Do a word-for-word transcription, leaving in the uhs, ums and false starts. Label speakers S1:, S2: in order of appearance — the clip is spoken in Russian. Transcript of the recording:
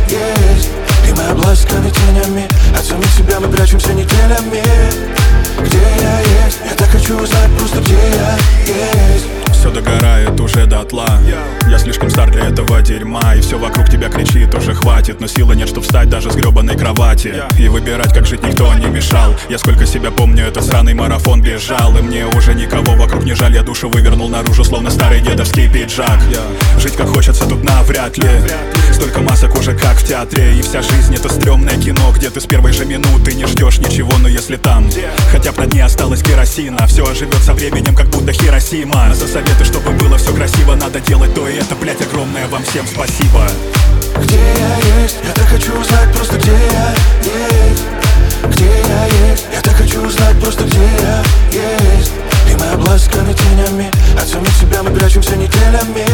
S1: есть. И мы обласканы тенями, от самих себя мы прячемся неделями. Где я есть? Я так хочу узнать просто, где я есть.
S2: Все догорает уже дотла. Я слишком стар для этого дерьма. И все вокруг тебя кричит, уже хватит. Но силы нет, чтоб встать даже с гребаной кровати. И выбирать, как жить, никто не мешал. Я сколько себя помню, этот сраный марафон бежал. И мне уже никого вокруг не жаль. Я душу вывернул наружу, словно старый дедовский пиджак. Жить как хочется тут навряд ли. Столько масок уже как в театре. И вся жизнь это стрёмное кино, где ты с первой же минуты не ждешь ничего. Но если там хотя бы на дне осталось керосина, все оживет со временем, как будто Хиросима. За советы, чтобы было все красиво, надо делать то и это, блять, огромное вам всем спасибо.
S1: Где я есть? Я так хочу узнать просто, где я есть. Где я есть? Я так хочу узнать просто, где я есть. И мы обласканы тенями, от самих себя мы прячемся неделями.